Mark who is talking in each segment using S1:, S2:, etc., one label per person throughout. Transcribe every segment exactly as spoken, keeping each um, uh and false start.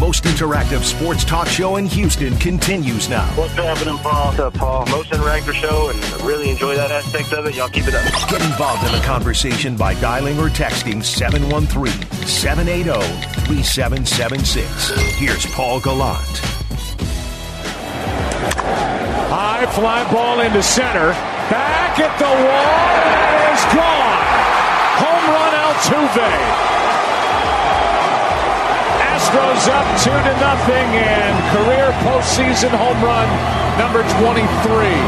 S1: most interactive sports talk show in Houston continues now.
S2: What's happening, Paul? What's up, Paul? Most interactive show, and I really enjoy that aspect of it. Y'all keep it up.
S1: Get involved in the conversation by dialing or texting seven one three, seven eight zero, three seven seven six. Here's Paul Gallant.
S3: High fly ball into center. Back at the wall. That is gone. Home run Altuve. Astros up two to nothing, and career postseason home run number twenty-three.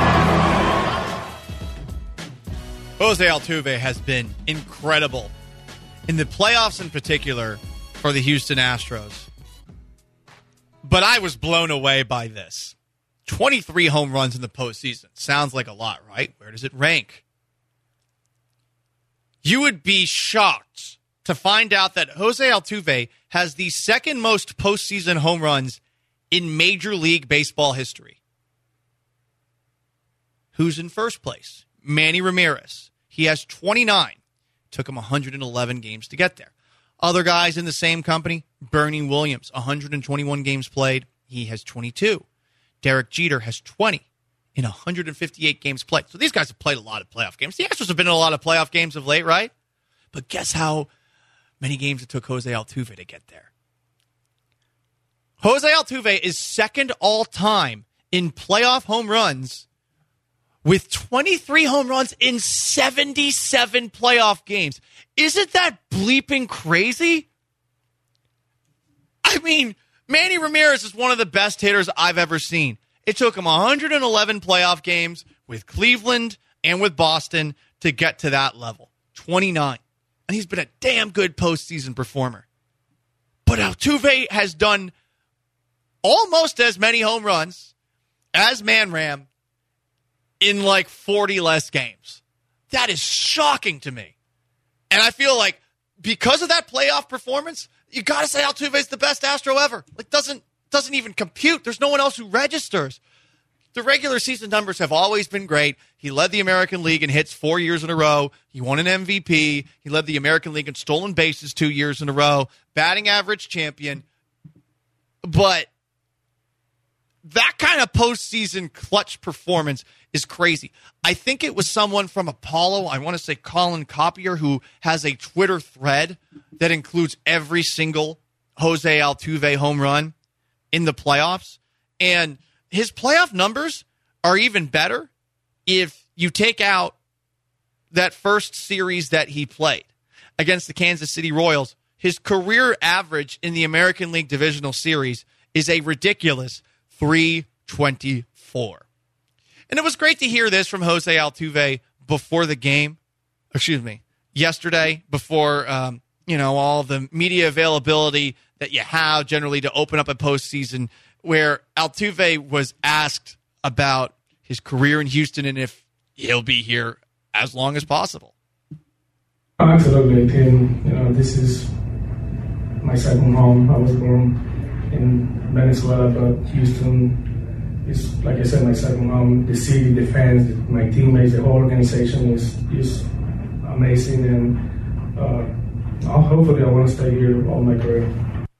S4: Jose Altuve has been incredible in the playoffs, in particular for the Houston Astros. But I was blown away by this. twenty-three home runs in the postseason. Sounds like a lot, right? Where does it rank? You would be shocked to find out that Jose Altuve has the second most postseason home runs in Major League Baseball history. Who's in first place? Manny Ramirez. He has twenty-nine. Took him one hundred eleven games to get there. Other guys in the same company, Bernie Williams, one hundred twenty-one games played. He has twenty-two. Derek Jeter has twenty in one hundred fifty-eight games played. So these guys have played a lot of playoff games. The Astros have been in a lot of playoff games of late, right? But guess how many games it took Jose Altuve to get there? Jose Altuve is second all-time in playoff home runs with twenty-three home runs in seventy-seven playoff games. Isn't that bleeping crazy? I mean, Manny Ramirez is one of the best hitters I've ever seen. It took him one hundred eleven playoff games with Cleveland and with Boston to get to that level. twenty-nine. And he's been a damn good postseason performer. But Altuve has done almost as many home runs as Manram in like forty less games. That is shocking to me. And I feel like because of that playoff performance, you got to say Altuve is the best Astro ever. Like, doesn't doesn't even compute. There's no one else who registers. The regular season numbers have always been great. He led the American League in hits four years in a row. He won an M V P. He led the American League in stolen bases two years in a row. Batting average champion. But that kind of postseason clutch performance is crazy. I think it was someone from Apollo, I want to say Colin Copier, who has a Twitter thread that includes every single Jose Altuve home run in the playoffs. And his playoff numbers are even better if you take out that first series that he played against the Kansas City Royals. His career average in the American League Divisional Series is a ridiculous three twenty-four. And it was great to hear this from Jose Altuve before the game. Excuse me, yesterday, before um, you know all the media availability that you have generally to open up a postseason, where Altuve was asked about his career in Houston and if he'll be here as long as possible.
S5: Absolutely, Tim. You know, this is my second home. I was born in Venezuela, but Houston is, like I said, my second home. The city, the fans, my teammates, the whole organization is is amazing, and uh, I'll, hopefully I want to stay here all my career.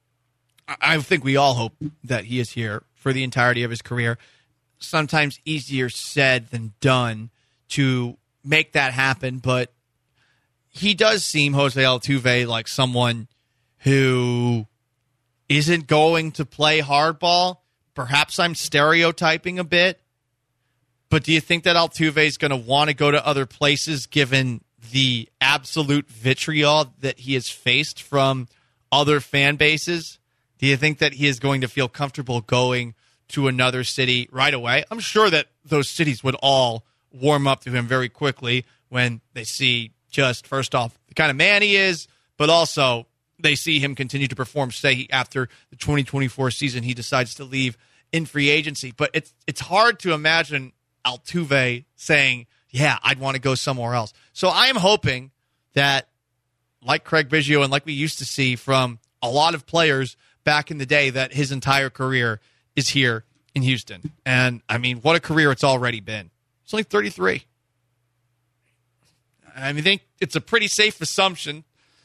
S4: I think we all hope that he is here for the entirety of his career. Sometimes easier said than done to make that happen, but he does seem, Jose Altuve, like someone who isn't going to play hardball. Perhaps I'm stereotyping a bit, but do you think that Altuve is going to want to go to other places given the absolute vitriol that he has faced from other fan bases? Do you think that he is going to feel comfortable going to another city right away? I'm sure that those cities would all warm up to him very quickly when they see just, first off, the kind of man he is, but also they see him continue to perform, say, after the twenty twenty-four season, he decides to leave in free agency. But it's it's hard to imagine Altuve saying, yeah, I'd want to go somewhere else. So I am hoping that, like Craig Biggio and like we used to see from a lot of players back in the day, that his entire career is here in Houston. And, I mean, what a career it's already been. It's only thirty-three. I mean, I think it's a pretty safe assumption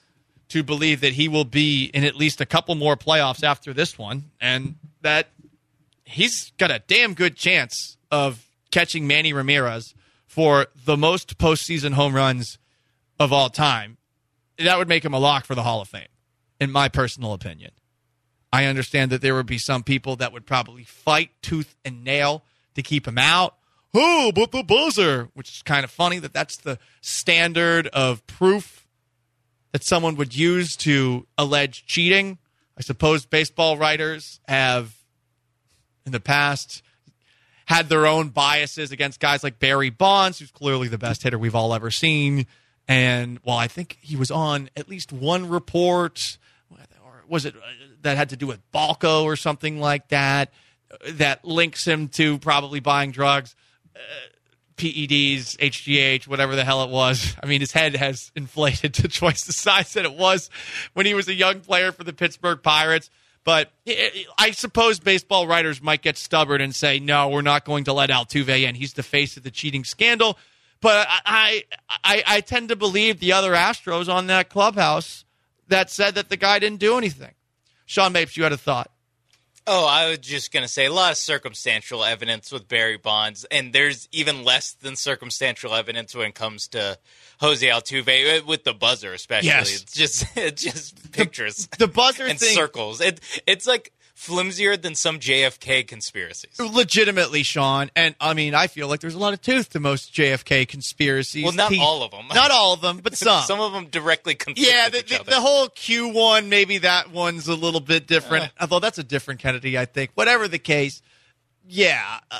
S4: to believe that he will be in at least a couple more playoffs after this one, and that he's got a damn good chance of catching Manny Ramirez for the most postseason home runs of all time. That would make him a lock for the Hall of Fame, in my personal opinion. I understand that there would be some people that would probably fight tooth and nail to keep him out. Oh, but the buzzer, which is kind of funny that that's the standard of proof that someone would use to allege cheating. I suppose baseball writers have, in the past, had their own biases against guys like Barry Bonds, who's clearly the best hitter we've all ever seen. And, well, I think he was on at least one report, or was it that had to do with Balco or something like that, that links him to probably buying drugs, uh, P E Ds, H G H, whatever the hell it was. I mean, his head has inflated to twice the size that it was when he was a young player for the Pittsburgh Pirates. But I suppose baseball writers might get stubborn and say, no, we're not going to let Altuve in. He's the face of the cheating scandal. But I, I, I tend to believe the other Astros on that clubhouse that said that the guy didn't do anything. Sean Mapes, you had a thought.
S6: Oh, I was just going to say a lot of circumstantial evidence with Barry Bonds, and there's even less than circumstantial evidence when it comes to Jose Altuve, with the buzzer especially.
S4: Yes.
S6: It's just it's just pictures.
S4: The, the buzzer
S6: and
S4: thing.
S6: circles. It, it's like flimsier than some J F K conspiracies.
S4: Legitimately, Sean. And, I mean, I feel like there's a lot of tooth to most J F K conspiracies.
S6: Well, not
S4: Teeth.
S6: all of them.
S4: Not all of them, but some.
S6: Some of them directly conflict
S4: Yeah,
S6: with
S4: the,
S6: each
S4: the,
S6: other.
S4: the whole Q one, maybe that one's a little bit different. Uh, although that's a different Kennedy, I think. Whatever the case, yeah. Uh,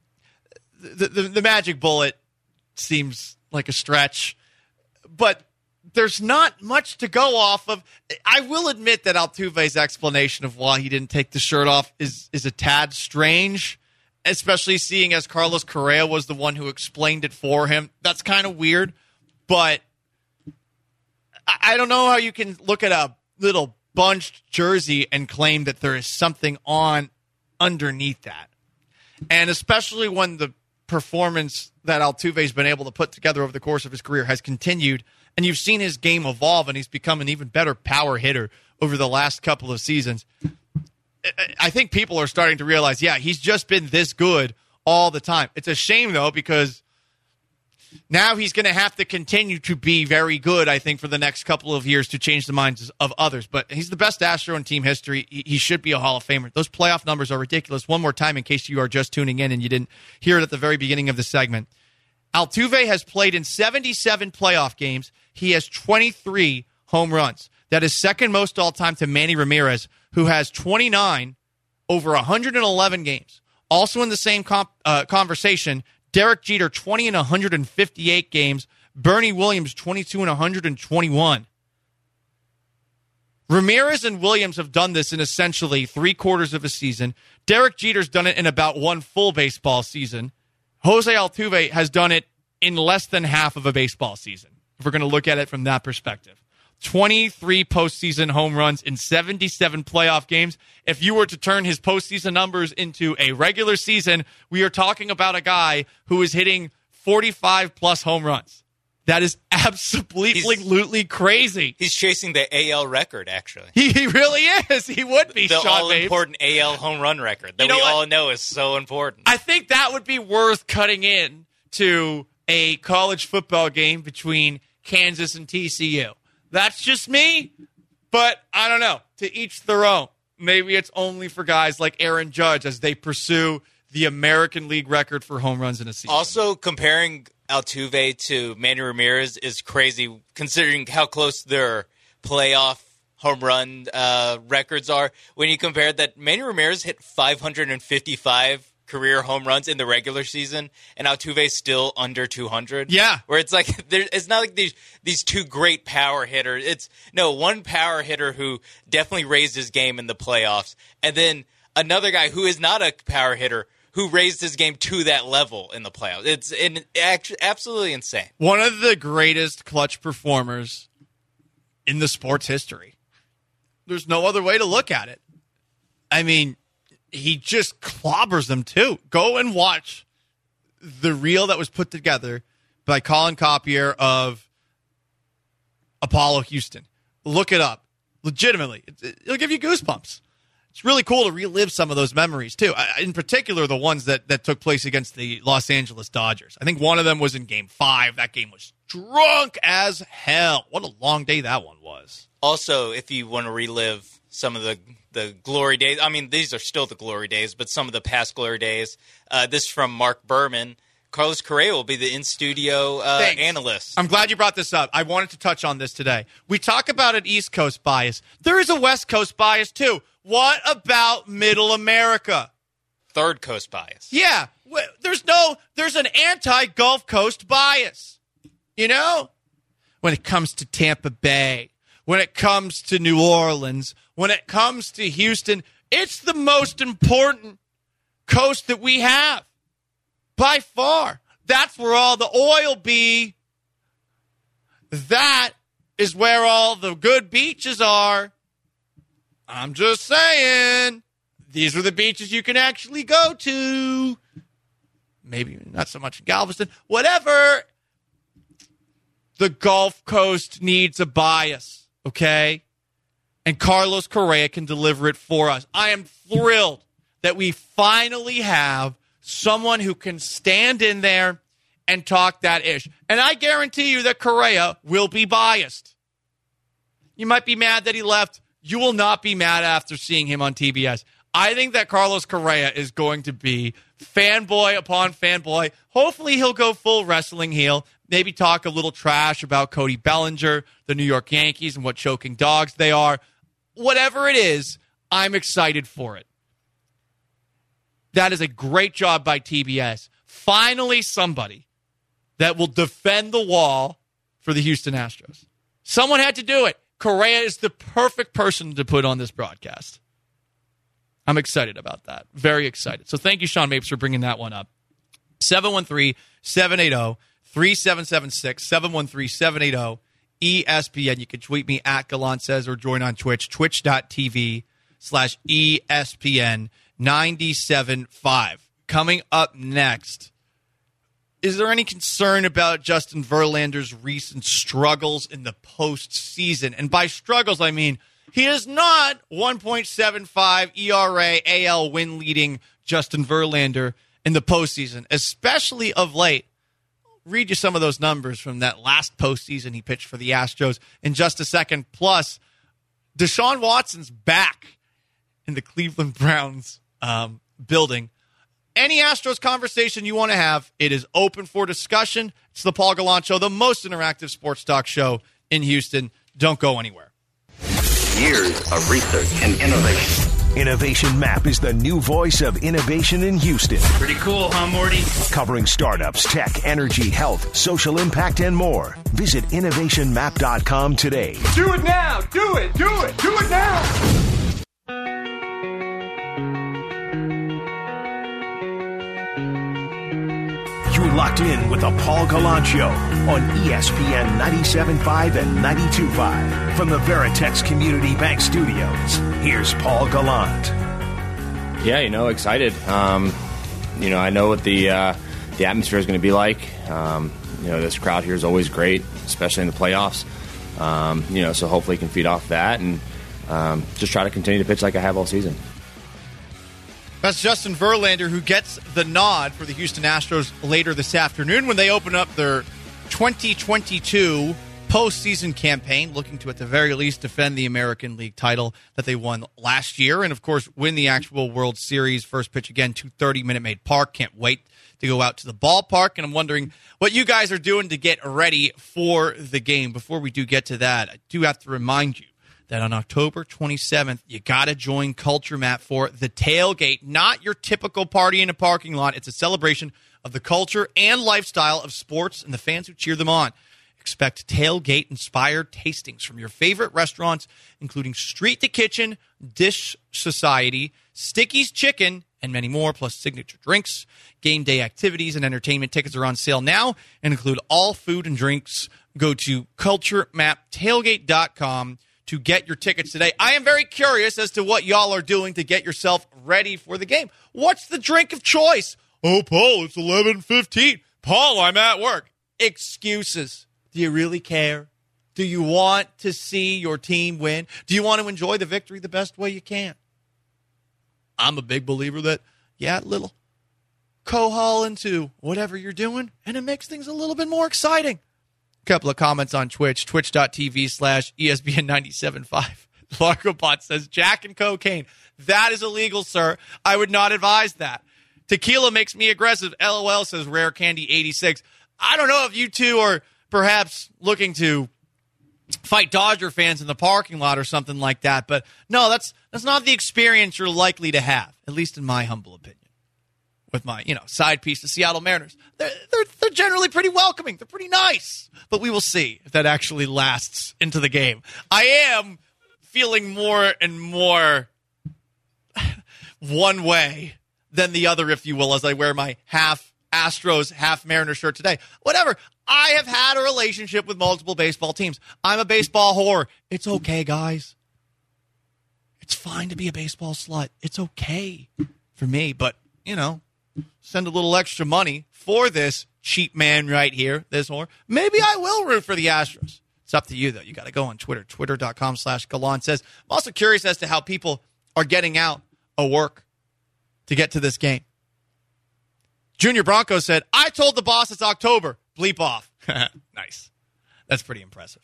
S4: the, the, the magic bullet seems like a stretch. But there's not much to go off of. I will admit that Altuve's explanation of why he didn't take the shirt off is, is a tad strange, especially seeing as Carlos Correa was the one who explained it for him. That's kind of weird, but I, I don't know how you can look at a little bunched jersey and claim that there is something on underneath that. And especially when the performance that Altuve's been able to put together over the course of his career has continued, and you've seen his game evolve, and he's become an even better power hitter over the last couple of seasons. I think people are starting to realize, yeah, he's just been this good all the time. It's a shame, though, because now he's going to have to continue to be very good, I think, for the next couple of years to change the minds of others. But he's the best Astro in team history. He should be a Hall of Famer. Those playoff numbers are ridiculous. One more time, in case you are just tuning in and you didn't hear it at the very beginning of the segment. Altuve has played in seventy-seven playoff games. He has twenty-three home runs. That is second most all-time to Manny Ramirez, who has twenty-nine over one hundred eleven games. Also in the same comp, uh, conversation, Derek Jeter, twenty in one hundred fifty-eight games. Bernie Williams, twenty-two in one hundred twenty-one. Ramirez and Williams have done this in essentially three quarters of a season. Derek Jeter's done it in about one full baseball season. Jose Altuve has done it in less than half of a baseball season, if we're going to look at it from that perspective. twenty-three postseason home runs in seventy-seven playoff games. If you were to turn his postseason numbers into a regular season, we are talking about a guy who is hitting forty-five plus home runs. That is absolutely he's, crazy.
S6: He's chasing the A L record, actually.
S4: He, he really is. He would be,
S6: the
S4: Sean
S6: all-important A L home run record that
S4: you know
S6: we
S4: what?
S6: all know is so important.
S4: I think that would be worth cutting in to a college football game between Kansas and T C U. That's just me, but I don't know. To each their own. Maybe it's only for guys like Aaron Judge as they pursue the American League record for home runs in a season.
S6: Also, comparing Altuve to Manny Ramirez is crazy, considering how close their playoff home run uh, records are. When you compare that, Manny Ramirez hit five hundred fifty-five career home runs in the regular season, and Altuve's still under two hundred.
S4: Yeah.
S6: Where it's like, there, it's not like these these two great power hitters. It's, no, one power hitter who definitely raised his game in the playoffs, and then another guy who is not a power hitter who raised his game to that level in the playoffs. It's in, actually absolutely insane.
S4: One of the greatest clutch performers in the sport's history. There's no other way to look at it. I mean, he just clobbers them too. Go and watch the reel that was put together by Colin Copier of Apollo Houston. Look it up. Legitimately. It, it'll give you goosebumps. It's really cool to relive some of those memories, too. In particular, the ones that, that took place against the Los Angeles Dodgers. I think one of them was in Game five. That game was drunk as hell. What a long day that one was.
S6: Also, if you want to relive some of the, the glory days, I mean, these are still the glory days, but some of the past glory days, uh, this is from Mark Berman. Carlos Correa will be the in-studio uh, analyst.
S4: I'm glad you brought this up. I wanted to touch on this today. We talk about an East Coast bias. There is a West Coast bias, too. What about Middle America?
S6: Third Coast bias.
S4: Yeah. There's no, there's an anti-Gulf Coast bias. You know? When it comes to Tampa Bay, when it comes to New Orleans, when it comes to Houston, it's the most important coast that we have. By far. That's where all the oil be. That is where all the good beaches are. I'm just saying. These are the beaches you can actually go to. Maybe not so much Galveston. Whatever. The Gulf Coast needs a bias, okay? And Carlos Correa can deliver it for us. I am thrilled that we finally have someone who can stand in there and talk that ish. And I guarantee you that Correa will be biased. You might be mad that he left. You will not be mad after seeing him on T B S. I think that Carlos Correa is going to be fanboy upon fanboy. Hopefully he'll go full wrestling heel. Maybe talk a little trash about Cody Bellinger, the New York Yankees, and what choking dogs they are. Whatever it is, I'm excited for it. That is a great job by T B S. Finally, somebody that will defend the wall for the Houston Astros. Someone had to do it. Correa is the perfect person to put on this broadcast. I'm excited about that. Very excited. So thank you, Sean Mapes, for bringing that one up. seven one three, seven eight zero, three seven seven six, seven one three, seven eight zero, E S P N. You can tweet me at Gallant Says or join on Twitch, twitch.tv slash ESPN. ninety-seven point five. Coming up next, is there any concern about Justin Verlander's recent struggles in the postseason? And by struggles, I mean he is not one point seven five E R A A L win leading Justin Verlander in the postseason, especially of late. I'll read you some of those numbers from that last postseason he pitched for the Astros in just a second. Plus, Deshaun Watson's back in the Cleveland Browns Um, building. Any Astros conversation you want to have, it is open for discussion. It's the Paul Gallant Show, the most interactive sports talk show in Houston. Don't go anywhere.
S7: Years of research and innovation.
S1: Innovation Map is the new voice of innovation in Houston.
S8: Pretty cool, huh, Morty?
S1: Covering startups, tech, energy, health, social impact, and more. Visit innovation map dot com today.
S3: Do it now! Do it! Do it! Do it now!
S1: You're locked in with the Paul Gallant Show on E S P N ninety-seven point five and ninety-two point five. From the Veritex Community Bank Studios, here's Paul Gallant.
S9: Yeah, you know, excited. Um, you know, I know what the uh, the atmosphere is going to be like. Um, you know, this crowd here is always great, especially in the playoffs. Um, you know, so hopefully can feed off that and um, just try to continue to pitch like I have all season.
S4: That's Justin Verlander, who gets the nod for the Houston Astros later this afternoon when they open up their twenty twenty-two postseason campaign, looking to, at the very least, defend the American League title that they won last year and, of course, win the actual World Series. First pitch again, two thirty Minute Maid Park. Can't wait to go out to the ballpark, and I'm wondering what you guys are doing to get ready for the game. Before we do get to that, I do have to remind you that on October twenty-seventh, you got to join Culture Map for the tailgate. Not your typical party in a parking lot. It's a celebration of the culture and lifestyle of sports and the fans who cheer them on. Expect tailgate-inspired tastings from your favorite restaurants, including Street to Kitchen, Dish Society, Sticky's Chicken, and many more, plus signature drinks. Game day activities and entertainment tickets are on sale now and include all food and drinks. Go to culture map tailgate dot com to get your tickets today. I am very curious as to what y'all are doing to get yourself ready for the game. What's the drink of choice? Oh, Paul, it's eleven fifteen. Paul, I'm at work. Excuses. Do you really care? Do you want to see your team win? Do you want to enjoy the victory the best way you can? I'm a big believer that, yeah, little co-haul into whatever you're doing, and it makes things a little bit more exciting. A couple of comments on Twitch, twitch.tv slash ESPN ninety-seven point five. Largobot says, Jack and cocaine. That is illegal, sir. I would not advise that. Tequila makes me aggressive. LOL, says Rare Candy eighty-six. I don't know if you two are perhaps looking to fight Dodger fans in the parking lot or something like that, but no, that's that's not the experience you're likely to have, at least in my humble opinion. With my, you know, side piece, the Seattle Mariners. They're, they're, they're generally pretty welcoming. They're pretty nice. But we will see if that actually lasts into the game. I am feeling more and more one way than the other, if you will, as I wear my half Astros, half Mariner shirt today. Whatever. I have had a relationship with multiple baseball teams. I'm a baseball whore. It's okay, guys. It's fine to be a baseball slut. It's okay for me. But, you know, send a little extra money for this cheap man right here, this whore. Maybe I will root for the Astros. It's up to you, though. You got to go on Twitter. Twitter.com slash Gallant says. I'm also curious as to how people are getting out of work to get to this game. Junior Bronco said, I told the boss it's October. Bleep off. Nice. That's pretty impressive.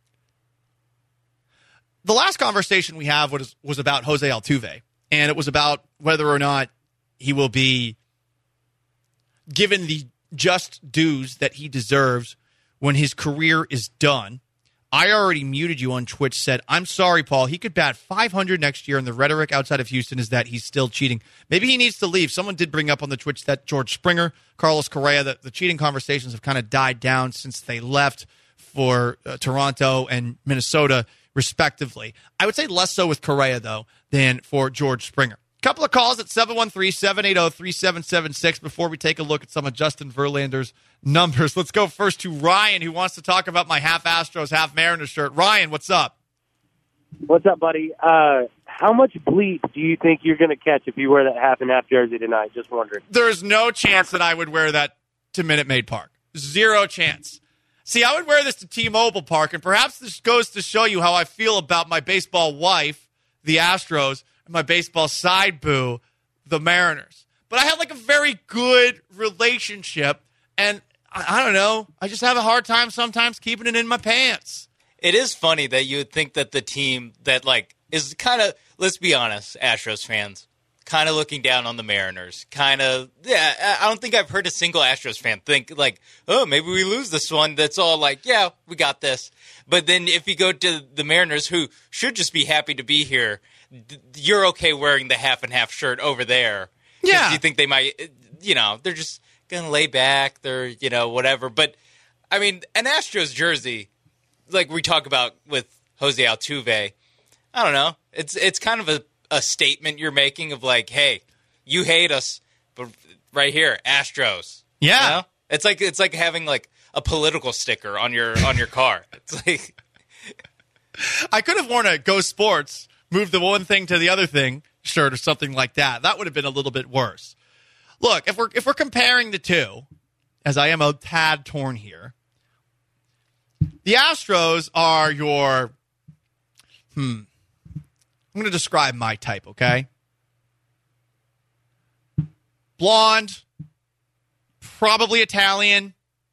S4: The last conversation we have was, was about Jose Altuve, and it was about whether or not he will be given the just dues that he deserves when his career is done. I already muted you on Twitch, said, I'm sorry, Paul. He could bat five hundred next year, and the rhetoric outside of Houston is that he's still cheating. Maybe he needs to leave. Someone did bring up on the Twitch that George Springer, Carlos Correa, that the cheating conversations have kind of died down since they left for uh, Toronto and Minnesota, respectively. I would say less so with Correa, though, than for George Springer. Couple of calls at seven one three, seven eight zero, three seven seven six before we take a look at some of Justin Verlander's numbers. Let's go first to Ryan, who wants to talk about my half Astros, half Mariners shirt. Ryan, what's up?
S2: What's up, buddy? Uh, how much bleep do you think you're going to catch if you wear that half and half jersey tonight? Just wondering.
S4: There's no chance that I would wear that to Minute Maid Park. Zero chance. See, I would wear this to T-Mobile Park, and perhaps this goes to show you how I feel about my baseball wife, the Astros, and my baseball side boo, the Mariners. But I have like a very good relationship, and I, I don't know. I just have a hard time sometimes keeping it in my pants.
S6: It is funny that you would think that the team that, like, is kind of, let's be honest, Astros fans, kind of looking down on the Mariners. Kind of, yeah, I don't think I've heard a single Astros fan think, like, oh, maybe we lose this one. That's all like, yeah, we got this. But then if you go to the Mariners, who should just be happy to be here, you're okay wearing the half and half shirt over there.
S4: Yeah.
S6: You think they might, you know, they're just going to lay back. They're, you know, whatever. But, I mean, an Astros jersey, like we talk about with Jose Altuve, I don't know. It's it's kind of a, a statement you're making of like, hey, you hate us, but right here, Astros.
S4: Yeah.
S6: You know? It's like it's like having like a political sticker on your on your car. It's like
S4: I could have worn a Go Sports, move the one thing to the other thing shirt or something like that. That would have been a little bit worse. Look, if we're if we're comparing the two, as I am a tad torn here, the Astros are your hmm. I'm going to describe my type, okay? Blonde, probably Italian,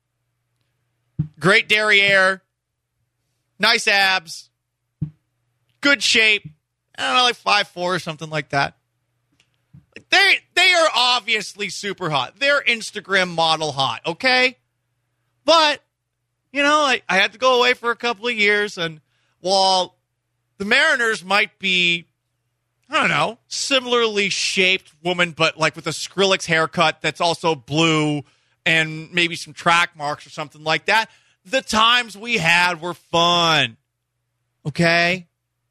S4: great derriere, nice abs, good shape. I don't know, like five foot four or something like that. They they are obviously super hot. They're Instagram model hot, okay? But, you know, I, I had to go away for a couple of years, and while the Mariners might be, I don't know, similarly shaped woman, but like with a Skrillex haircut that's also blue and maybe some track marks or something like that, the times we had were fun, okay?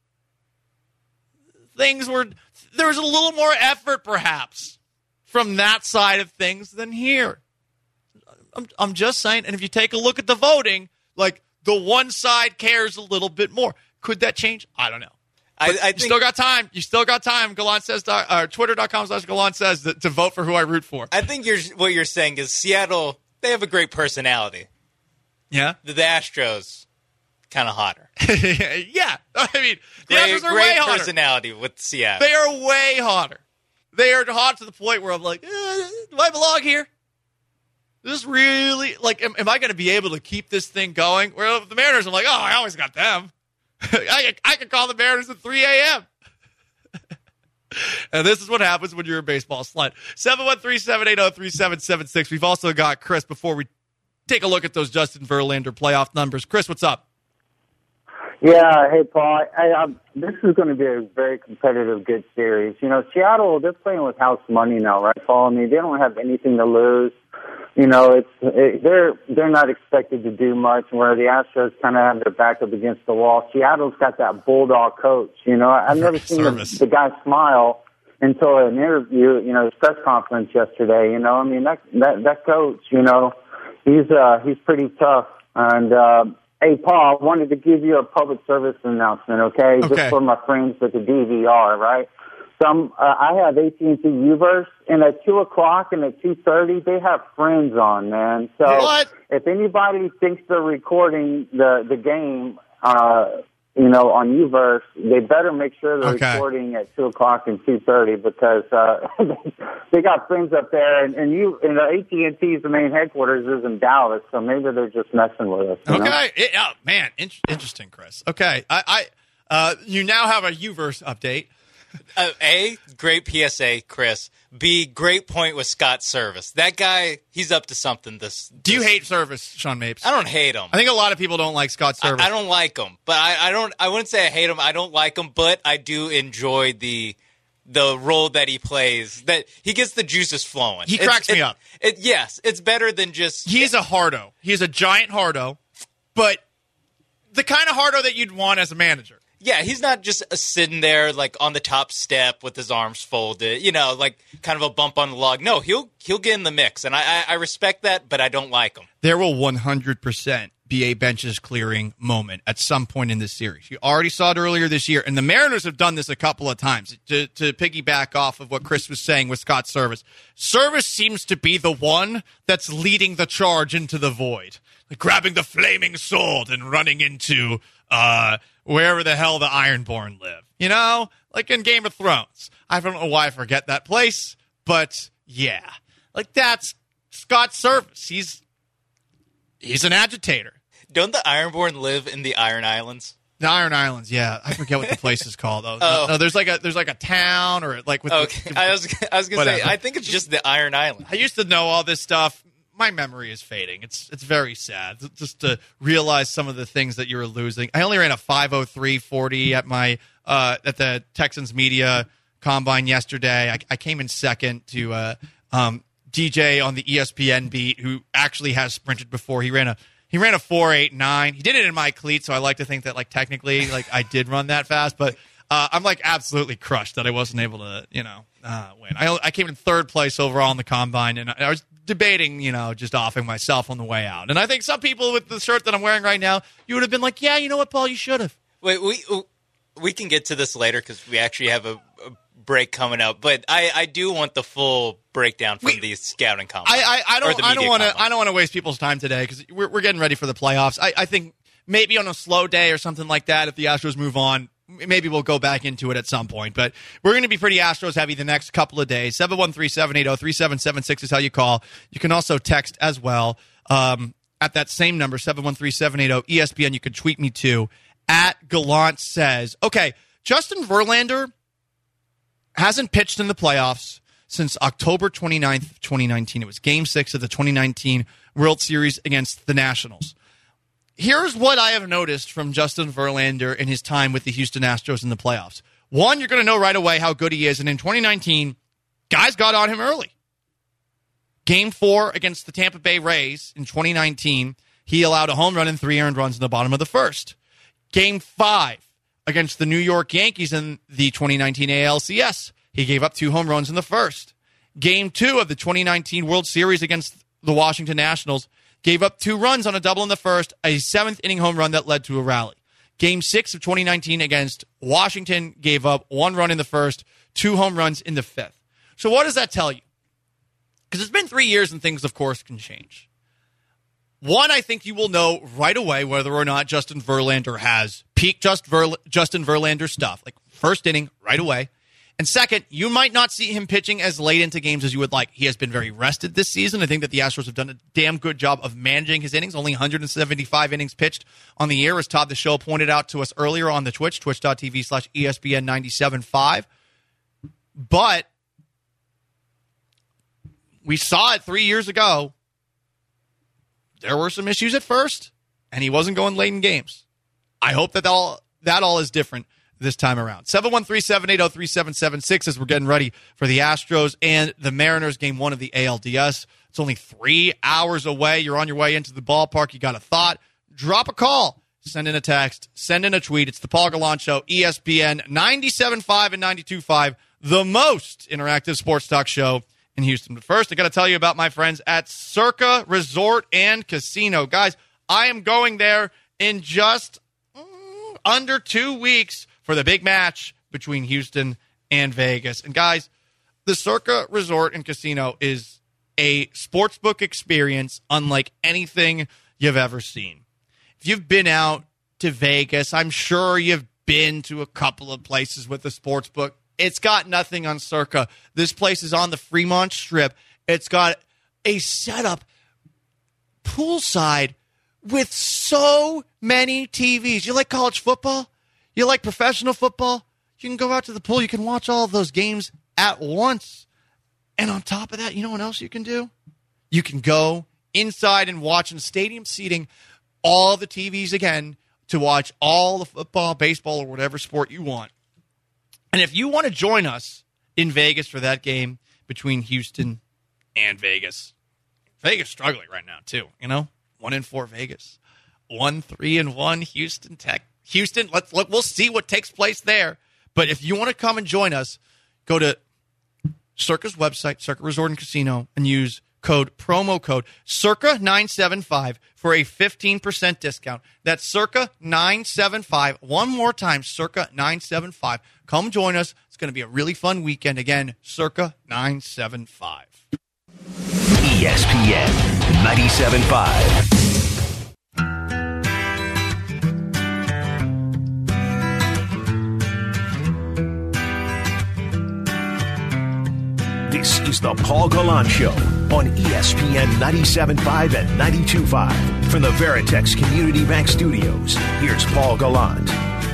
S4: Things were, there was a little more effort perhaps from that side of things than here. I'm, I'm just saying, and if you take a look at the voting, like the one side cares a little bit more. Could that change? I don't know. I, I think, you still got time. You still got time. Gallant says, uh, twitter.com slash Gallant says to, to vote for who I root for.
S6: I think you're, what you're saying is Seattle, they have a great personality.
S4: Yeah.
S6: The, the Astros kind of hotter.
S4: Yeah. I mean, the
S6: great,
S4: Astros are
S6: great
S4: way hotter.
S6: personality with Seattle.
S4: They are way hotter. They are hot to the point where I'm like, eh, do I belong here? Is this really, like, am, am I going to be able to keep this thing going? Where the Mariners, I'm like, oh, I always got them. I, I can call the Mariners at three a.m. And this is what happens when you're a baseball slut. seven one three, seven eight zero, three seven seven six. We've also got Chris before we take a look at those Justin Verlander playoff numbers. Chris, what's up?
S8: Yeah, hey, Paul. I, um, this is going to be a very competitive, good series. You know, Seattle, they're playing with house money now, right, Paul? I mean, they don't have anything to lose. You know, it's it, they're they're not expected to do much, where the Astros kind of have their back up against the wall. Seattle's got that bulldog coach. You know, I've never seen the, the guy smile until an interview, you know, his press conference yesterday. You know, I mean, that that, that coach, you know, he's uh, he's pretty tough. And uh, hey, Paul, I wanted to give you a public service announcement, okay?
S4: okay.
S8: Just for my friends with the D V R, right? So I'm, uh, I have A T and T Uverse, and at two o'clock and at two thirty, they have Friends on, man. So
S4: what?
S8: If anybody thinks they're recording the, the game, uh, you know, on Uverse, they better make sure they're
S4: okay.
S8: recording at two o'clock and two thirty, because uh, they got Friends up there, and, and you, and the A T and T's the main headquarters is in Dallas, so maybe they're just messing with us. You
S4: okay. It, oh, man, in- interesting, Chris. Okay. I, I uh, you now have a Uverse update.
S6: Uh, A, great P S A, Chris. B, great point with Scott Service. That guy, he's up to something. This. this
S4: Do you hate Service, Sean Mapes?
S6: I don't hate him.
S4: I think a lot of people don't like Scott Service.
S6: I, I don't like him, but I, I don't. I wouldn't say I hate him. I don't like him, but I do enjoy the the role that he plays. That he gets the juices flowing.
S4: He
S6: It's-
S4: cracks me
S6: it,
S4: up.
S6: It, yes, it's better than just.
S4: He's a hardo. He's a giant hardo, but the kind of hardo that you'd want as a manager.
S6: Yeah, he's not just uh, sitting there like on the top step with his arms folded, you know, like kind of a bump on the log. No, he'll he'll get in the mix, and I, I, I respect that, but I don't like him.
S4: There will one hundred percent be a benches clearing moment at some point in this series. You already saw it earlier this year, and the Mariners have done this a couple of times. To, to piggyback off of what Chris was saying with Scott Service, Service seems to be the one that's leading the charge into the void, like grabbing the flaming sword and running into uh, wherever the hell the Ironborn live. You know, like in Game of Thrones. I don't know why I forget that place, but yeah, like that's Scott Service. He's he's an agitator.
S6: Don't the Ironborn live in the Iron Islands?
S4: The Iron Islands, yeah. I forget what the place is called though.
S6: Oh.
S4: No, no, there's like a there's like a town or like with.
S6: Okay,
S4: the,
S6: I was I was gonna
S4: whatever.
S6: say I think it's just the Iron Island.
S4: I used to know all this stuff. My memory is fading. It's it's very sad just to realize some of the things that you were losing. I only ran a five oh three forty at my uh, at the Texans media combine yesterday. I, I came in second to uh, um, D J on the E S P N beat, who actually has sprinted before. He ran a he ran a four eight nine. He did it in my cleats, so I like to think that like technically like I did run that fast, but uh, I'm like absolutely crushed that I wasn't able to you know uh, win. I I came in third place overall in the combine, and I, I was debating, you know, just offing myself on the way out. And I think some people with the shirt that I'm wearing right now, you would have been like, yeah, you know what, Paul, you should have.
S6: Wait, we we can get to this later because we actually have a, a break coming up. But I, I do want the full breakdown from
S4: we,
S6: the scouting combine.
S4: I I, I don't I don't want to I don't want to waste people's time today because we're we're getting ready for the playoffs. I, I think maybe on a slow day or something like that, if the Astros move on, maybe we'll go back into it at some point. But we're going to be pretty Astros heavy the next couple of days. seven one three, seven eight zero, three seven seven six is how you call. You can also text as well um, at that same number, seven one three, seven eight zero, E S P N. You can tweet me too. At Gallant says, okay, Justin Verlander hasn't pitched in the playoffs since October twenty-ninth, twenty nineteen. It was game six of the twenty nineteen World Series against the Nationals. Here's what I have noticed from Justin Verlander in his time with the Houston Astros in the playoffs. One, you're going to know right away how good he is. And in twenty nineteen, guys got on him early. Game four against the Tampa Bay Rays in twenty nineteen, he allowed a home run and three earned runs in the bottom of the first. Game five against the New York Yankees in the twenty nineteen A L C S, he gave up two home runs in the first. Game two of the twenty nineteen World Series against the Washington Nationals, gave up two runs on a double in the first, a seventh inning home run that led to a rally. Game six of twenty nineteen against Washington, gave up one run in the first, two home runs in the fifth. So what does that tell you? Because it's been three years and things, of course, can change. One, I think you will know right away whether or not Justin Verlander has peak just Ver- Justin Verlander stuff, like first inning right away. And second, you might not see him pitching as late into games as you would like. He has been very rested this season. I think that the Astros have done a damn good job of managing his innings. Only one hundred seventy-five innings pitched on the year, as Todd the Show pointed out to us earlier on the Twitch, twitch.tv slash ESPN 97.5. But we saw it three years ago. There were some issues at first, and he wasn't going late in games. I hope that all, that all is different this time around. seven one three, seven eight zero, three seven seven six as we're getting ready for the Astros and the Mariners game one of the A L D S. It's only three hours away. You're on your way into the ballpark. You got a thought. Drop a call. Send in a text. Send in a tweet. It's the Paul Gallant Show, E S P N ninety-seven point five and ninety-two point five, the most interactive sports talk show in Houston. But first, I got to tell you about my friends at Circa Resort and Casino. Guys, I am going there in just mm, under two weeks for the big match between Houston and Vegas. And guys, the Circa Resort and Casino is a sportsbook experience unlike anything you've ever seen. If you've been out to Vegas, I'm sure you've been to a couple of places with a sportsbook. It's got nothing on Circa. This place is on the Fremont Strip. It's got a setup poolside with so many T Vs. You like college football? You like professional football? You can go out to the pool. You can watch all of those games at once. And on top of that, you know what else you can do? You can go inside and watch in stadium seating all the T Vs again to watch all the football, baseball, or whatever sport you want. And if you want to join us in Vegas for that game between Houston and Vegas, Vegas struggling right now too, you know? One in four Vegas. One, three, and one Houston Tech. Houston, let's look. We'll see what takes place there. But if you want to come and join us, go to Circa's website, Circa Resort and Casino, and use code promo code Circa nine seven five for a fifteen percent discount. That's Circa nine seven five. One more time, Circa nine seven five. Come join us. It's going to be a really fun weekend. Again, Circa nine seven five.
S1: E S P N ninety-seven point five. This is the Paul Gallant Show on E S P N ninety-seven point five and ninety-two point five. From the Veritex Community Bank Studios, here's Paul Gallant.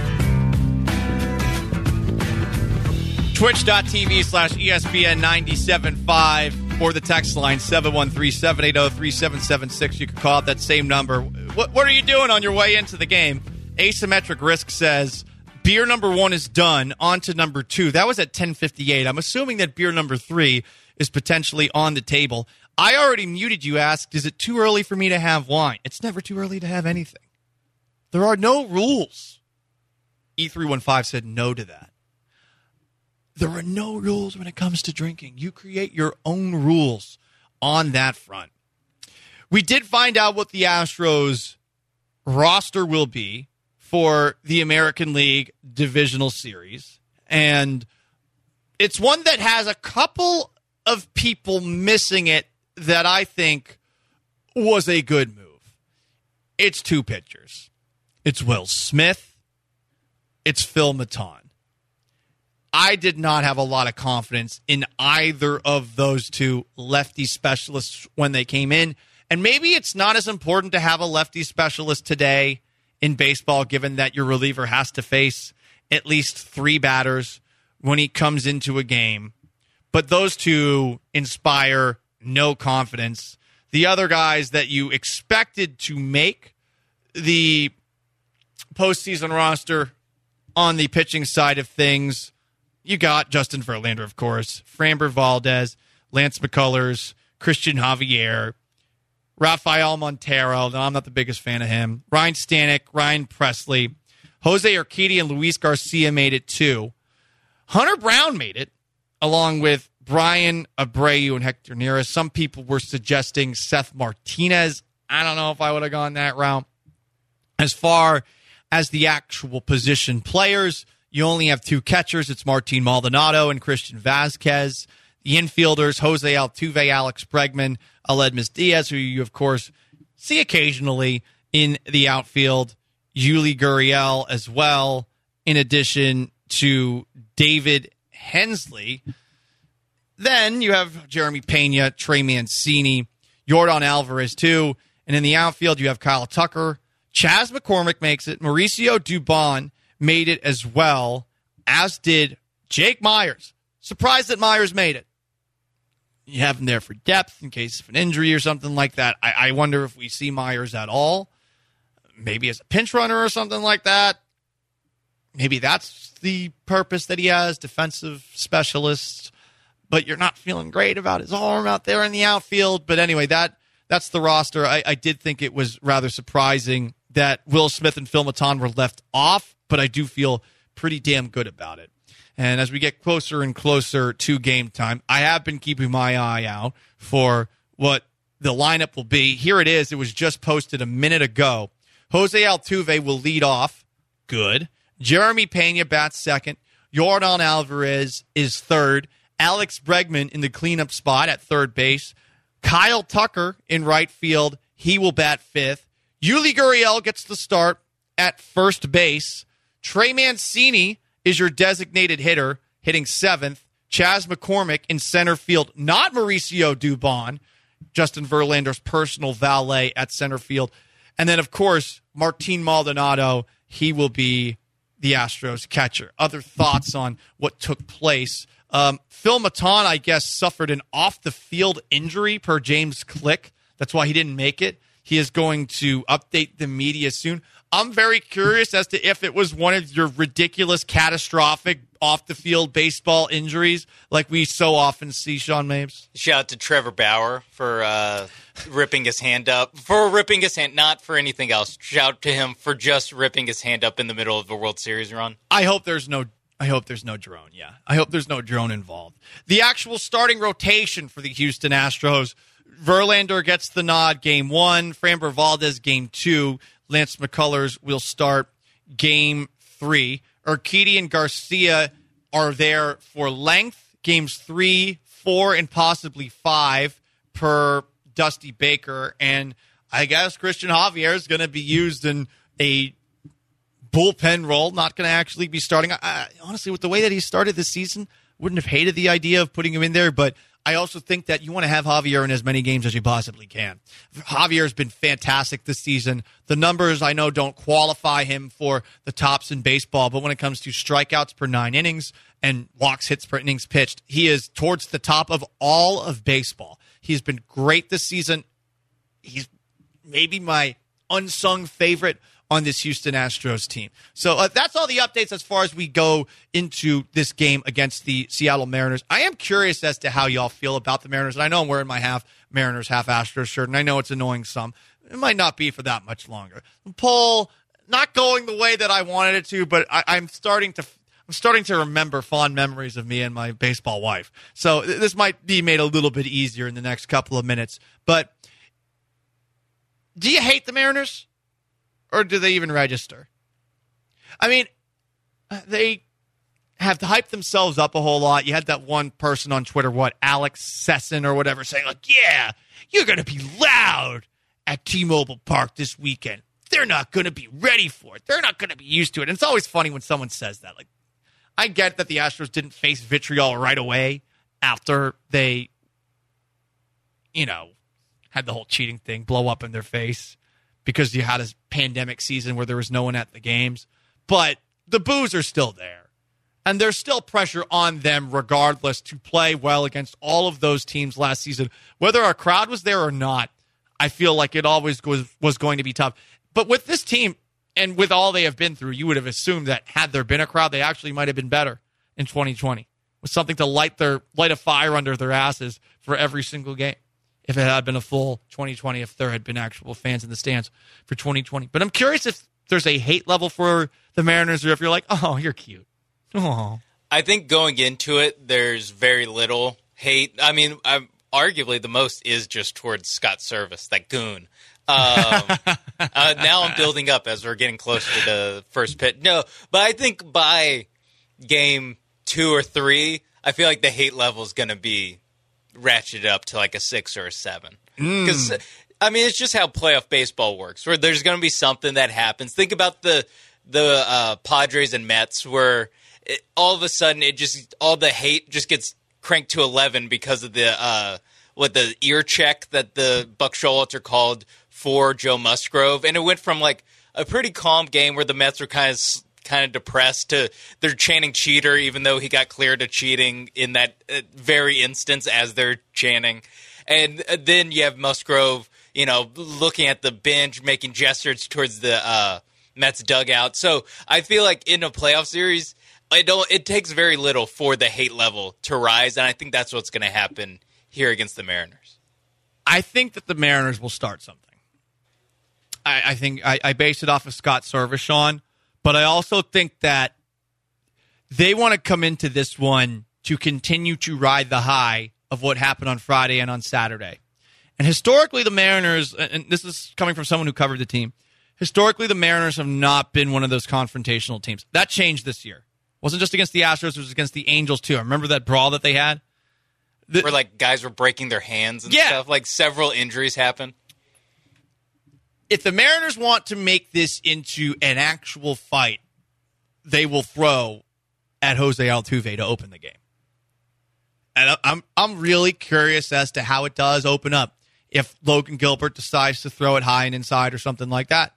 S4: Twitch.tv slash ESPN 97.5 or the text line seven one three, seven eight zero, three seven seven six. You can call up that same number. What, what are you doing on your way into the game? Asymmetric Risk says, beer number one is done. On to number two. That was at ten fifty-eight. I'm assuming that beer number three is potentially on the table. I already muted you, asked, is it too early for me to have wine? It's never too early to have anything. There are no rules. E three one five said no to that. There are no rules when it comes to drinking. You create your own rules on that front. We did find out what the Astros roster will be for the American League Divisional Series. And it's one that has a couple of people missing it that I think was a good move. It's two pitchers. It's Will Smith. It's Phil Maton. I did not have a lot of confidence in either of those two lefty specialists when they came in. And maybe it's not as important to have a lefty specialist today in baseball, given that your reliever has to face at least three batters when he comes into a game. But those two inspire no confidence. The other guys that you expected to make the postseason roster on the pitching side of things, you got Justin Verlander, of course, Framber Valdez, Lance McCullers, Christian Javier, Rafael Montero. No, I'm not the biggest fan of him. Ryan Stanek, Ryan Presley, Jose Urquidy, and Luis Garcia made it too. Hunter Brown made it, along with Brian Abreu and Hector Neris. Some people were suggesting Seth Martinez. I don't know if I would have gone that route. As far as the actual position players, you only have two catchers. It's Martin Maldonado and Christian Vasquez. The infielders, Jose Altuve, Alex Bregman, Aledmus Diaz, who you, of course, see occasionally in the outfield Yuli Gurriel as well, in addition to David Hensley. Then you have Jeremy Pena, Trey Mancini, Yordan Alvarez too. And in the outfield, you have Kyle Tucker. Chas McCormick makes it. Mauricio Dubon made it as well, as did Jake Myers. Surprised that Myers made it. You have him there for depth in case of an injury or something like that. I, I wonder if we see Myers at all. Maybe as a pinch runner or something like that. Maybe that's the purpose that he has, defensive specialist. But you're not feeling great about his arm out there in the outfield. But anyway, that that's the roster. I, I did think it was rather surprising that Will Smith and Phil Maton were left off, but I do feel pretty damn good about it. And as we get closer and closer to game time, I have been keeping my eye out for what the lineup will be. Here it is. It was just posted a minute ago. Jose Altuve will lead off. Good. Jeremy Pena bats second. Yordan Alvarez is third. Alex Bregman in the cleanup spot at third base. Kyle Tucker in right field. He will bat fifth. Yuli Gurriel gets the start at first base. Trey Mancini is your designated hitter, hitting seventh. Chas McCormick in center field, not Mauricio Dubon, Justin Verlander's personal valet at center field. And then, of course, Martin Maldonado, he will be the Astros catcher. Other thoughts on what took place? Um, Phil Maton, I guess, suffered an off-the-field injury per James Click. That's why he didn't make it. He is going to update the media soon. I'm very curious as to if it was one of your ridiculous, catastrophic, off-the-field baseball injuries like we so often see, Sean Mapes.
S6: Shout out to Trevor Bauer for uh, ripping his hand up. For ripping his hand, not for anything else. Shout out to him for just ripping his hand up in the middle of the World Series run.
S4: I hope there's no I hope there's no drone, yeah. I hope there's no drone involved. The actual starting rotation for the Houston Astros, Verlander gets the nod game one, Framber Valdez game two, Lance McCullers will start game three. Urquidy and Garcia are there for length, games three, four, and possibly five per Dusty Baker. And I guess Christian Javier is going to be used in a bullpen role, not going to actually be starting. I, I, honestly, with the way that he started this season, wouldn't have hated the idea of putting him in there, but I also think that you want to have Javier in as many games as you possibly can. Javier has been fantastic this season. The numbers, I know, don't qualify him for the tops in baseball, but when it comes to strikeouts per nine innings and walks, hits per innings pitched, he is towards the top of all of baseball. He's been great this season. He's maybe my unsung favorite on this Houston Astros team. So uh, that's all the updates as far as we go into this game against the Seattle Mariners. I am curious as to how y'all feel about the Mariners. And I know I'm wearing my half Mariners, half Astros shirt, and I know it's annoying some. It might not be for that much longer. The poll not going the way that I wanted it to, but I, I'm starting to I'm starting to remember fond memories of me and my baseball wife. So th- this might be made a little bit easier in the next couple of minutes. But do you hate the Mariners? Or do they even register? I mean, they have to hype themselves up a whole lot. You had that one person on Twitter, what, Alex Sesson or whatever, saying, like, yeah, you're going to be loud at T-Mobile Park this weekend. They're not going to be ready for it. They're not going to be used to it. And it's always funny when someone says that. Like, I get that the Astros didn't face vitriol right away after they, you know, had the whole cheating thing blow up in their face, because you had a pandemic season where there was no one at the games. But the boos are still there. And there's still pressure on them regardless to play well against all of those teams last season. Whether our crowd was there or not, I feel like it always was, was going to be tough. But with this team and with all they have been through, you would have assumed that had there been a crowd, they actually might have been better in twenty twenty. With something to light their light a fire under their asses for every single game. If it had been a full twenty twenty, if there had been actual fans in the stands for twenty twenty. But I'm curious if there's a hate level for the Mariners, or if you're like, oh, you're cute. Oh.
S6: I think going into it, there's very little hate. I mean, I'm, arguably the most is just towards Scott Service, that goon. Um, uh, now I'm building up as we're getting closer to the first pitch. No, but I think by game two or three, I feel like the hate level is going to be ratcheted up to like a six or a seven. Because mm. I mean, it's just how playoff baseball works, where there's going to be something that happens. Think about the the uh, Padres and Mets, where it, all of a sudden it just all the hate just gets cranked to eleven because of the uh, what the ear check that the Buck Showalter called for Joe Musgrove, and it went from like a pretty calm game where the Mets were kind of kind of depressed to they're chanting cheater, even though he got cleared of cheating in that uh, very instance as they're chanting, and uh, then you have Musgrove, you know, looking at the bench, making gestures towards the uh, Mets dugout. So I feel like in a playoff series, I don't. It takes very little for the hate level to rise, and I think that's what's going to happen here against the Mariners.
S4: I think that the Mariners will start something. I, I think I, I base it off of Scott Servais, but I also think that they want to come into this one to continue to ride the high of what happened on Friday and on Saturday. And historically, the Mariners, and this is coming from someone who covered the team, historically, the Mariners have not been one of those confrontational teams. That changed this year. It wasn't just against the Astros, it was against the Angels, too. Remember that brawl that they had? The,
S6: Where, like, guys were breaking their hands and
S4: yeah.
S6: stuff? Like, several injuries happened?
S4: If the Mariners want to make this into an actual fight, they will throw at Jose Altuve to open the game. And I'm I'm really curious as to how it does open up if Logan Gilbert decides to throw it high and inside or something like that.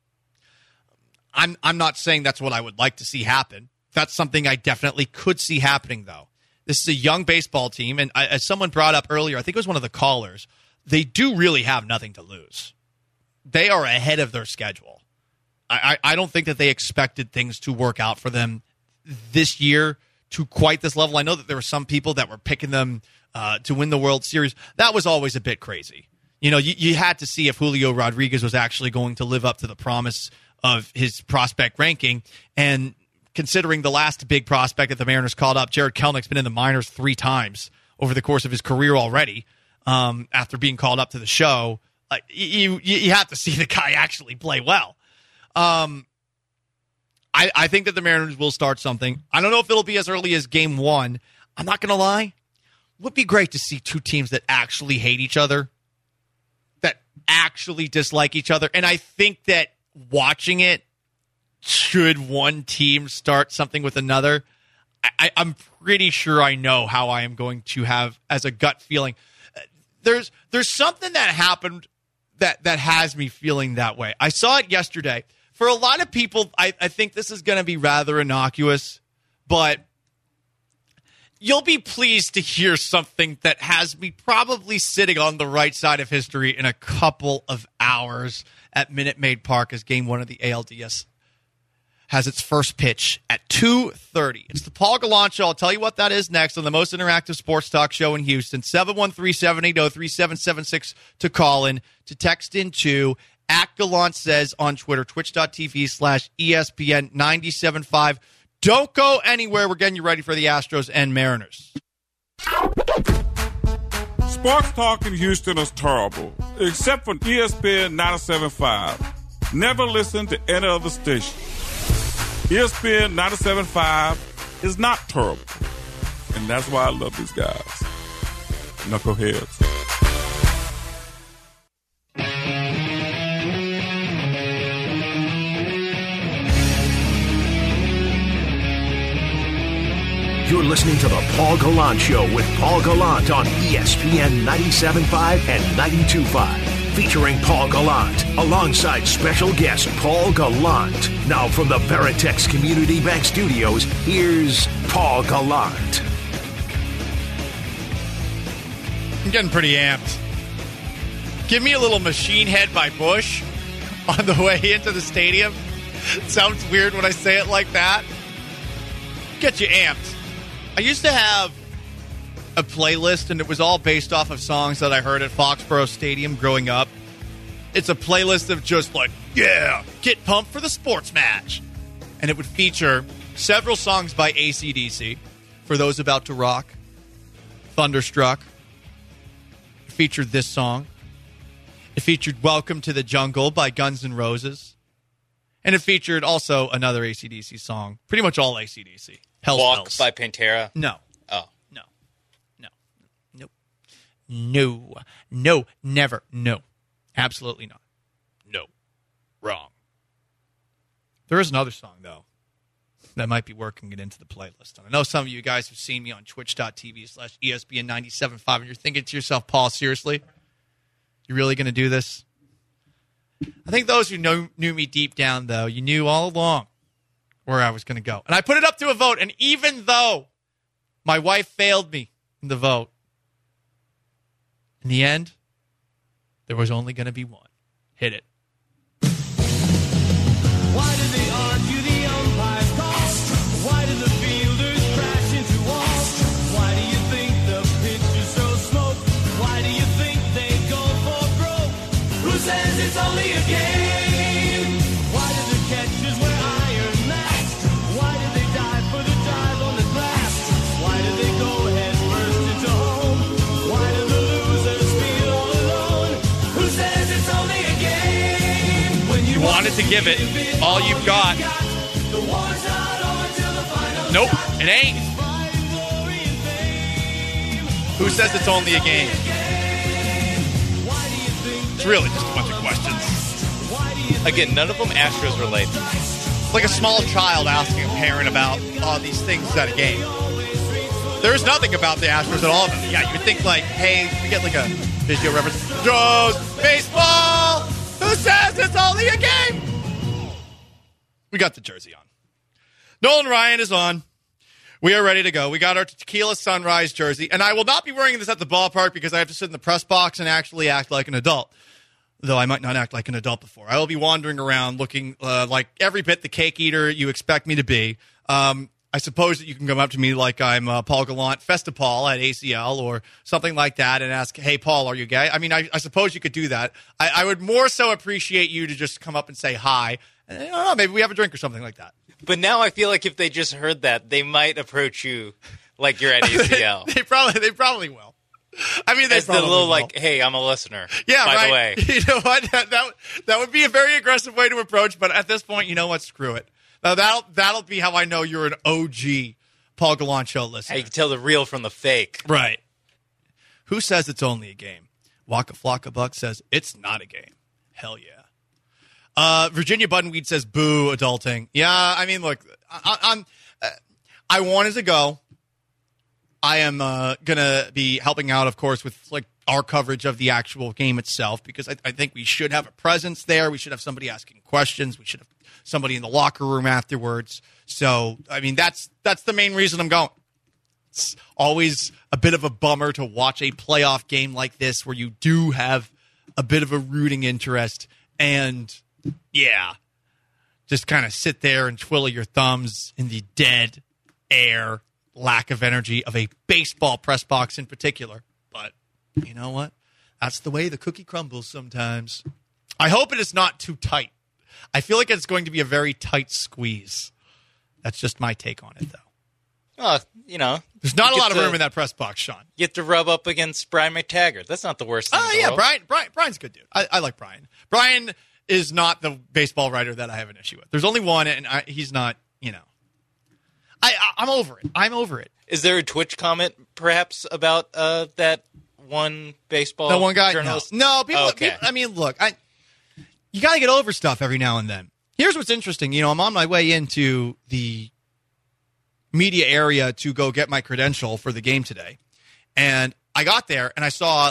S4: I'm I'm not saying that's what I would like to see happen. That's something I definitely could see happening, though. This is a young baseball team, and I, as someone brought up earlier, I think it was one of the callers, they do really have nothing to lose. They are ahead of their schedule. I, I, I don't think that they expected things to work out for them this year to quite this level. I know that there were some people that were picking them uh, to win the World Series. That was always a bit crazy. You know, you, you had to see if Julio Rodriguez was actually going to live up to the promise of his prospect ranking. And considering the last big prospect that the Mariners called up, Jared Kelenich's been in the minors three times over the course of his career already um, after being called up to the show. Uh, you, you you have to see the guy actually play well. Um, I, I think that the Mariners will start something. I don't know if it'll be as early as game one. I'm not going to lie. It would be great to see two teams that actually hate each other, that actually dislike each other. And I think that watching it, should one team start something with another, I, I'm pretty sure I know how I am going to have as a gut feeling. There's there's something that happened that, that has me feeling that way. I saw it yesterday. For a lot of people, I, I think this is going to be rather innocuous, but you'll be pleased to hear something that has me probably sitting on the right side of history in a couple of hours at Minute Maid Park as game one of the A L D S has its first pitch at two thirty. It's the Paul Gallant Show. I'll tell you what that is next on the most interactive sports talk show in Houston. seven one three, seven eight zero, three seven seven six to call in, to text into at Gallant Says on Twitter, twitch.tv slash ESPN ninety-seven point five. Don't go anywhere. We're getting you ready for the Astros and Mariners.
S10: Sports talk in Houston is terrible, except for E S P N ninety-seven point five. Never listen to any other station. E S P N ninety-seven point five is not terrible. And that's why I love these guys. Knuckleheads.
S1: You're listening to the Paul Gallant Show with Paul Gallant on E S P N ninety-seven point five and ninety-two point five. Featuring Paul Gallant alongside special guest Paul Gallant. Now from the Veritex Community Bank Studios, here's Paul Gallant.
S4: I'm getting pretty amped. Give me a little Machine Head by Bush on the way into the stadium. Sounds weird when I say it like that. Get you amped. I used to have a playlist, and it was all based off of songs that I heard at Foxborough Stadium growing up. It's a playlist of just like, yeah, get pumped for the sports match. And it would feature several songs by A C D C, For Those About to Rock, Thunderstruck. It featured this song. It featured Welcome to the Jungle by Guns N' Roses. And it featured also another A C D C song. Pretty much all A C D C. Hell's
S6: Walk
S4: Bells.
S6: by Pantera?
S4: No.
S6: Oh.
S4: No. No. Nope. No. No. Never. No. Absolutely not. No. Wrong. There is another song, though, that might be working it into the playlist. And I know some of you guys have seen me on twitch.tv slash ESPN ninety-seven point five, and you're thinking to yourself, Paul, seriously? You really going to do this? I think those who know, knew me deep down, though, you knew all along where I was going to go. And I put it up to a vote, and even though my wife failed me in the vote, in the end, there was only going to be one. Hit it.
S11: Why did they argue the umpire's call? Why did the fielders crash into walls? Why do you think the pitch is so smoke? Why do you think they go for broke? Who says it's only a game? Why do the catchers wear iron masks? Why did they dive for the dive on the glass? Why do they go head first into home? Why do the losers feel all alone? Who says it's only a game? When you,
S4: you wanted to give it all you've got. Nope, it ain't. Who says it's only a game? It's really just a bunch of questions.
S6: Again, none of them Astros related.
S4: It's like a small child asking a parent about all these things at a game. There's nothing about the Astros at all. Yeah, you would think like, hey, we get like a video reference. Astros, baseball. Who says it's only a game? We got the jersey on. Nolan Ryan is on. We are ready to go. We got our Tequila Sunrise jersey. And I will not be wearing this at the ballpark because I have to sit in the press box and actually act like an adult. Though I might not act like an adult before. I will be wandering around looking uh, like every bit the cake eater you expect me to be. Um, I suppose that you can come up to me like I'm uh, Paul Gallant, Festipal at A C L or something like that and ask, hey, Paul, are you gay? I mean, I, I suppose you could do that. I, I would more so appreciate you to just come up and say hi. And, I don't know, maybe we have a drink or something like that.
S6: But now I feel like if they just heard that, they might approach you like you're at A C L.
S4: they probably they probably will. I mean, they
S6: As the
S4: probably
S6: little
S4: will.
S6: like, hey, I'm a listener.
S4: Yeah,
S6: by
S4: right.
S6: the way.
S4: You know what? That, that that would be a very aggressive way to approach. But at this point, you know what? Screw it. Now that'll that'll be how I know you're an O G Paul Gallant show listener.
S6: How you can tell the real from the fake.
S4: Right. Who says it's only a game? Waka Flocka Buck says it's not a game. Hell yeah. Uh, Virginia Buttonweed says boo adulting. Yeah, I mean, look, I, I'm uh, I wanted to go. I am uh, going to be helping out, of course, with like our coverage of the actual game itself because I, I think we should have a presence there. We should have somebody asking questions. We should have somebody in the locker room afterwards. So, I mean, that's that's the main reason I'm going. It's always a bit of a bummer to watch a playoff game like this where you do have a bit of a rooting interest and, yeah, just kind of sit there and twiddle your thumbs in the dead air lack of energy of a baseball press box in particular. But you know what? That's the way the cookie crumbles sometimes. I hope it is not too tight. I feel like it's going to be a very tight squeeze. That's just my take on it, though.
S6: Oh, you know.
S4: There's not a lot of
S6: to,
S4: room in that press box, Sean.
S6: You have to rub up against Brian McTaggart. That's not the worst thing.
S4: Oh,
S6: in the
S4: yeah,
S6: world.
S4: Brian, Brian. Brian's a good dude. I, I like Brian. Brian is not the baseball writer that I have an issue with. There's only one, and I, he's not, you know. I, I, I'm over it. I'm over it.
S6: Is there a Twitch comment, perhaps, about uh, that one baseball
S4: That one guy?
S6: journalist?
S4: No. no people,
S6: okay.
S4: people, I mean, look, I, you got to get over stuff every now and then. Here's what's interesting. You know, I'm on my way into the media area to go get my credential for the game today. And I got there, and I saw,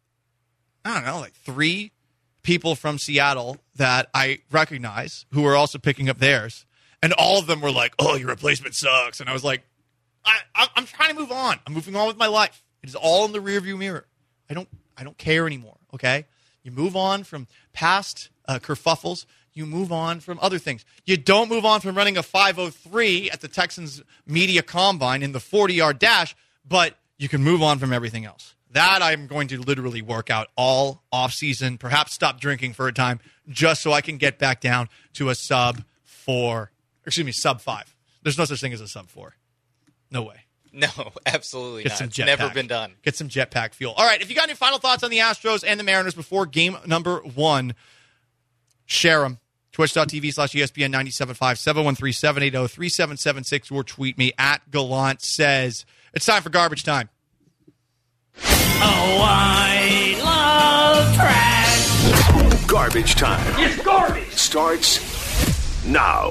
S4: I don't know, like three people from Seattle that I recognize who were also picking up theirs. And all of them were like, oh, your replacement sucks. And I was like, I, I, I'm trying to move on. I'm moving on with my life. It is all in the rearview mirror. I don't I don't care anymore, okay? You move on from past uh, kerfuffles. You move on from other things. You don't move on from running a five oh three at the Texans Media Combine in the forty-yard dash, but you can move on from everything else. That I'm going to literally work out all offseason, perhaps stop drinking for a time, just so I can get back down to a sub four. Excuse me, sub five. There's no such thing as a sub four. No way.
S6: No, absolutely
S4: Get
S6: not.
S4: some
S6: It's
S4: jet
S6: never
S4: pack.
S6: been done.
S4: Get some jetpack fuel. All right, if you got any final thoughts on the Astros and the Mariners before game number one, share them. Twitch.tv slash ESPN ninety-seven point five, seven one three, seven eight zero, three seven seven six, or tweet me at Gallant Says. It's time for garbage time.
S11: Oh, I love trash.
S1: Garbage time.
S11: It's garbage.
S1: Starts now.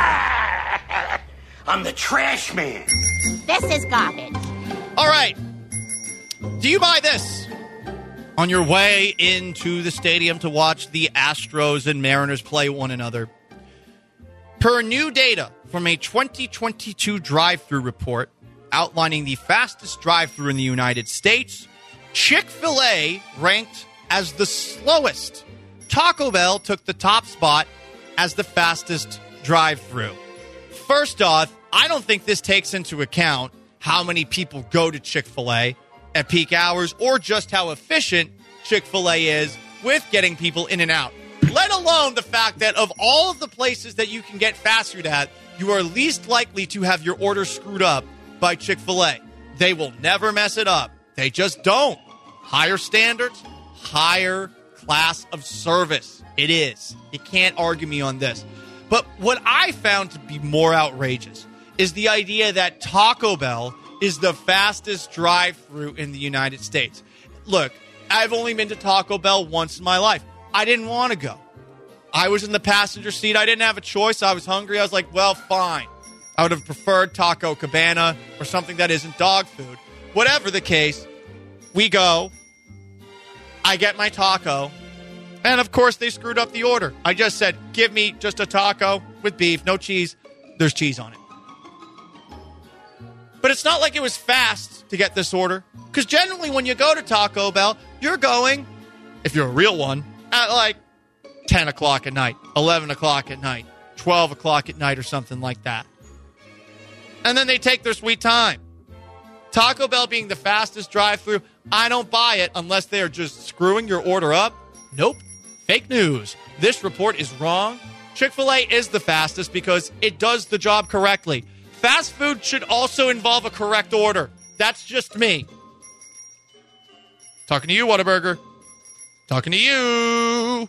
S11: I'm the trash man.
S12: This is garbage.
S4: All right. Do you buy this? On your way into the stadium to watch the Astros and Mariners play one another. Per new data from a twenty twenty-two drive-thru report outlining the fastest drive-thru in the United States, Chick-fil-A ranked as the slowest. Taco Bell took the top spot as the fastest drive-thru. First off, I don't think this takes into account how many people go to Chick-fil-A at peak hours or just how efficient Chick-fil-A is with getting people in and out. Let alone the fact that of all of the places that you can get fast food at, you are least likely to have your order screwed up by Chick-fil-A. They will never mess it up. They just don't. Higher standards, higher class of service. It is. You can't argue me on this. But what I found to be more outrageous is the idea that Taco Bell is the fastest drive-thru in the United States. Look, I've only been to Taco Bell once in my life. I didn't want to go. I was in the passenger seat. I didn't have a choice. I was hungry. I was like, well, fine. I would have preferred Taco Cabana or something that isn't dog food. Whatever the case, we go. I get my taco. And, of course, they screwed up the order. I just said, give me just a taco with beef, no cheese. There's cheese on it. But it's not like it was fast to get this order. Because generally when you go to Taco Bell, you're going, if you're a real one, at like ten o'clock at night, eleven o'clock at night, twelve o'clock at night or something like that. And then they take their sweet time. Taco Bell being the fastest drive-thru, I don't buy it unless they are just screwing your order up. Nope. Fake news. This report is wrong. Chick-fil-A is the fastest because it does the job correctly. Fast food should also involve a correct order. That's just me. Talking to you, Whataburger. Talking to you.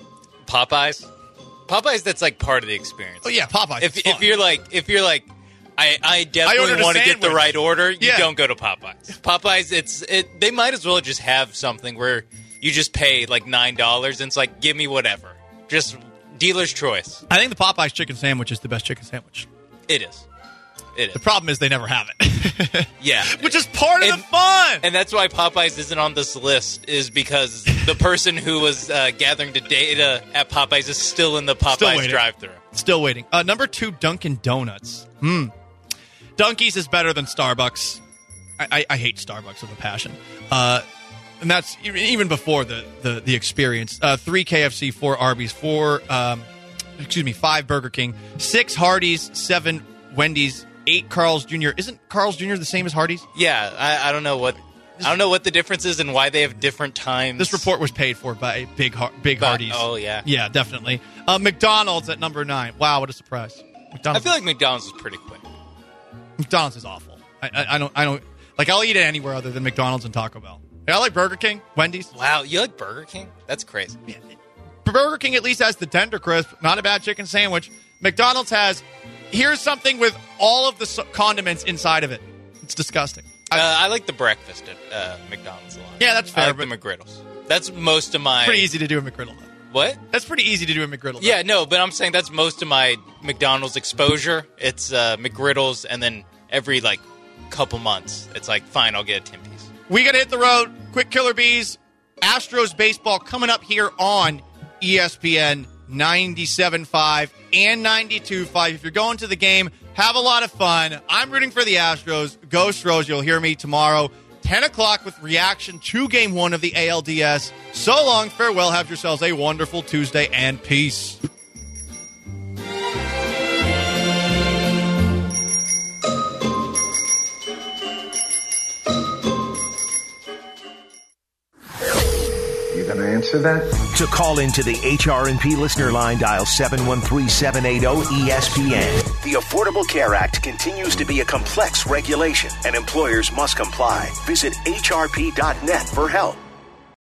S6: Popeyes. Popeyes, that's like part of the experience.
S4: Oh yeah, Popeyes.
S6: If if you're like if you're like I, I
S4: I
S6: definitely want to get the right order, you
S4: Yeah.
S6: don't go to Popeyes. Popeyes, it's it they might as well just have something where you just pay like nine dollars and it's like give me whatever. Just dealer's choice.
S4: I think the Popeyes chicken sandwich is the best chicken sandwich.
S6: It is. It is.
S4: The problem is they never have it.
S6: Yeah.
S4: Which is part of
S6: and,
S4: the fun.
S6: And that's why Popeyes isn't on this list, is because the person who was uh, gathering the data at Popeyes is still in the
S4: Still
S6: Popeyes
S4: waiting.
S6: drive-thru.
S4: Still waiting. Uh, number two, Dunkin' Donuts. Hmm. Dunkies is better than Starbucks. I, I, I hate Starbucks with a passion. Uh, and that's e- even before the, the, the experience. Uh, three K F C, four Arby's, four, um, excuse me, five Burger King, six Hardee's, seven Wendy's, eight Carl's Junior Isn't Carl's Junior the same as Hardee's?
S6: Yeah, I, I don't know what I don't know what the difference is and why they have different times.
S4: This report was paid for by Big Har- Big
S6: But-
S4: Hardee's.
S6: oh, yeah.
S4: Yeah, definitely. Uh, McDonald's at number nine. Wow, what a surprise.
S6: I
S4: McDonald's,
S6: feel like McDonald's is pretty quick.
S4: McDonald's is awful. I, I, I don't I don't like I'll eat it anywhere other than McDonald's and Taco Bell. I like Burger King, Wendy's.
S6: Wow, you like Burger King? That's crazy.
S4: Burger King at least has the tender crisp, not a bad chicken sandwich. McDonald's has here's something with all of the so- condiments inside of it. It's disgusting.
S6: Uh, I like the breakfast at uh, McDonald's a lot.
S4: Yeah, that's fair.
S6: I like
S4: but
S6: the McGriddles. That's most of my...
S4: pretty easy to do a McGriddle. Though.
S6: What?
S4: That's pretty easy to do a McGriddle. Though.
S6: Yeah, no, but I'm saying that's most of my McDonald's exposure. It's uh, McGriddles, and then every, like, couple months, it's like, fine, I'll get a ten-piece.
S4: We got to hit the road. Quick Killer Bees. Astros baseball coming up here on E S P N ninety-seven point five and ninety-two point five. If you're going to the game, have a lot of fun. I'm rooting for the Astros. Go Stros. You'll hear me tomorrow, ten o'clock, with reaction to game one of the A L D S. So long. Farewell. Have yourselves a wonderful Tuesday and peace.
S13: You gonna answer that?
S1: To call into the H R and P listener line, dial seven one three, seven eight zero, E S P N. The Affordable Care Act continues to be a complex regulation, and employers must comply. Visit H R P dot net for help.